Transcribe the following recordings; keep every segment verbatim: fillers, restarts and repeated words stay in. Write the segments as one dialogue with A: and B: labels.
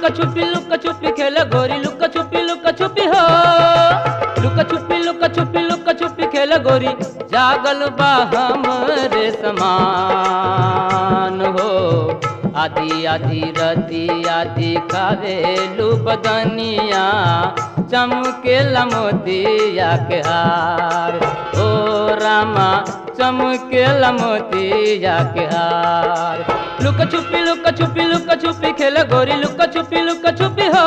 A: लुका छुपी लुका छुपी खेल गोरी लुका छुपी लुका छुपी हो लुका छुपी लुका छुपी लुका छुपी खेल गोरी जागल बा हमरे समान हो आधी आधी रतिया दिखावेलू बदनिया चमकेला मोतिया के हार ओ रामा चमकेला मोतिया के हार लुका छुपी लुका छुपी लुका छुपी खेल गोरी लुका छुपी लुका छुपी हो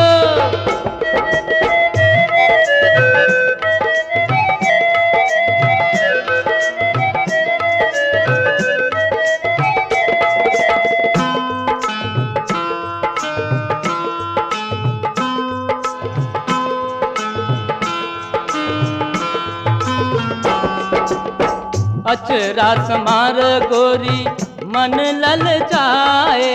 A: अचरा समार गोरी मन लल जाए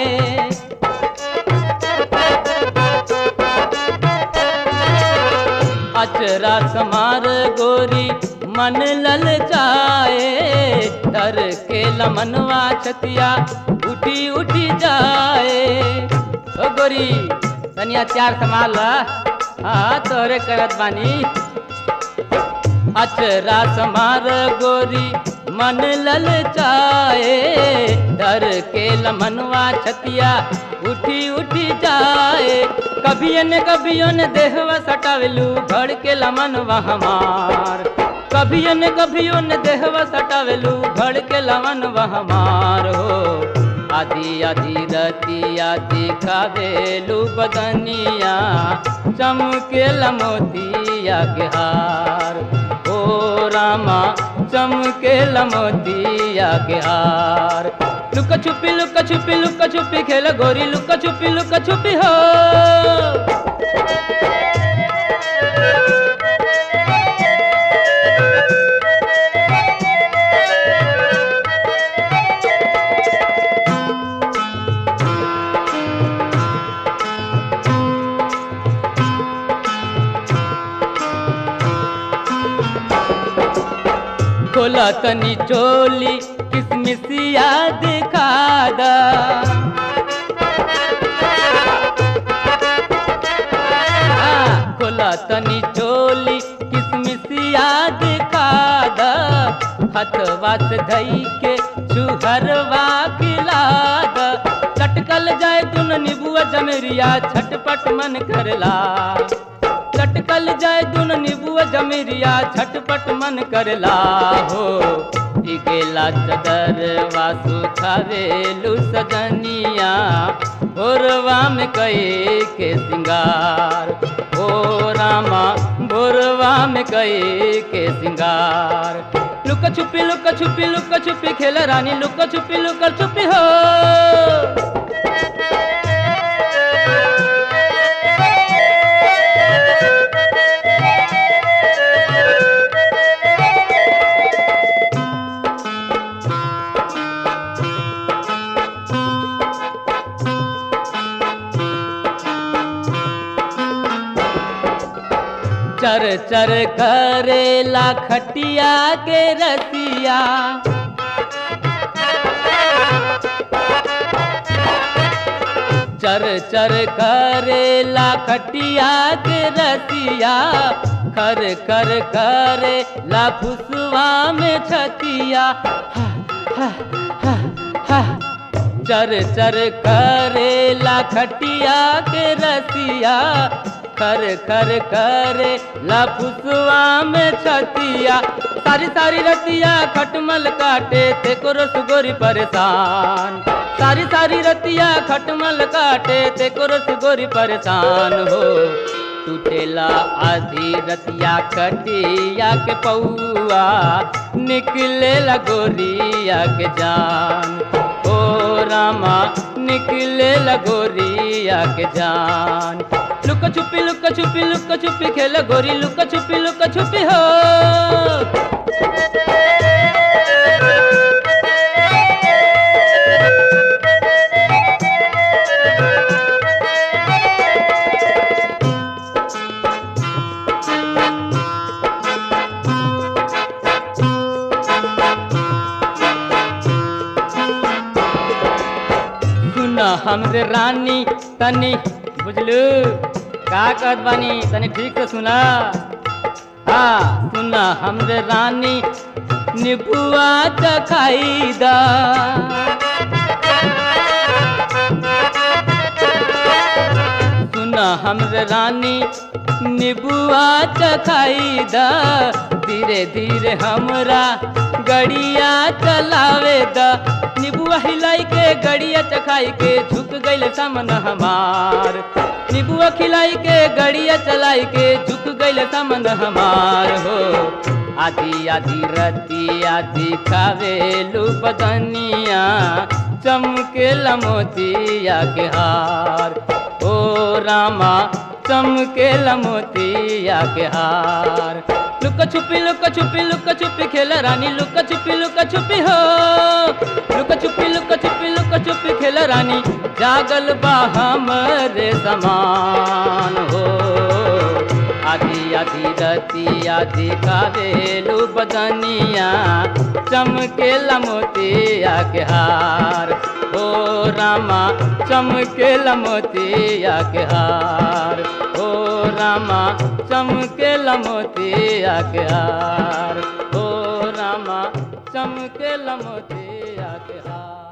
A: अचरा समार गोरी मन लल जाए डर के लमनवा छतिया उठी उठी जाए ओ गोरी तनिया चार संभाल हाँ तोरे करत बानी अचरा समार गोरी मन लल जाए डर के लमनवा छतिया उठी उठी जाए कभी न कभी न देहवा सटावेलू भड़ के लमनवा हमार कभी न कभी न देहवा सटावेलू भड़ के लमनवा हमार हो आधी आधी रतिया दिखावेलू बदनिया चमकेला मोतिया के हार ओ रामा चमकेला मोतिया के हार लुका छुपी लुका छुपी लुका छुपी खेल गोरी लुका छुपी लुका छुपी हो खोला तनी चोली किसमिसिया दिखा दा खोला तनी चोली किसमिसिया दिखा दा हथवा से धई के चूहरवा खिला दा चटकल जाए तुन नीबुआ जमेरिया छटपट मन करला चटकल जाए दुन नीबुआ जमेरिया छटपट मन करला हो गेला चदर वासु खावेलू सजनिया भोरवा में कई के सिंगार ओ रामा भोरवा में कई के सिंगार लुका छुपी लुका छुपी लुका छुपी खेल रानी लुका छुपी लुका छुपी हो चर चर करेला खटिया के रसिया चर चर करेला खटिया के रसिया खर खर करे ला फुसवा में छतिया हा, हा, हा, चर चर करेला खटिया के रसिया खर खर करे लफुसवा में छतिया सारी सारी रतिया खटमल काटे ते को रस गोरी परेशान सारी सारी रतिया खटमल काटे ते को रस गोरी परेशान हो टूटेला आधी रतिया कटिया के पौआ निकलेला गोरिया के जान ओ रामा निकलेला गोरिया के जान लुका छुपी लुका छुपी लुका छुपी खेल गोरी लुका छुपी लुका छुपी हो हमरे रानी तनी बुझलू का कहत बानी तनी ठीक से सुना। हाँ सुना हमरे रानी निबुआ चखाई दा। सुना हमरे रानी निबुआ चखाई दा। धीरे धीरे हमरा गड़िया चलावे दा। निबुआ हिलाई के गड़िया चखाई के झुक गइल सामन हमार। निबुआ खिलाई के गड़िया चलाई के झुक गइल सामन हमार हो। आधी आधी रतिया दिखावेलू बदनिया चमकेला मोतिया के हार। ओ रामा चमकेला मोतिया के हार। लुका छुपी लुका छुपी लुका छुपी खेला रानी लुका छुपी लुका छुपी हो। लुका छुपी लुका छुपी लुका छुपी खेला रानी जागल बा हमरे समान हो। आधी आधी रतिया दिखावेलू बदनिया चमकेला मोतिया के हार। ओ रामा चमकेला मोतिया के हार। ओ रामा चमकेला मोतिया के हार। ओ रामा चमकेला मोतिया के हार।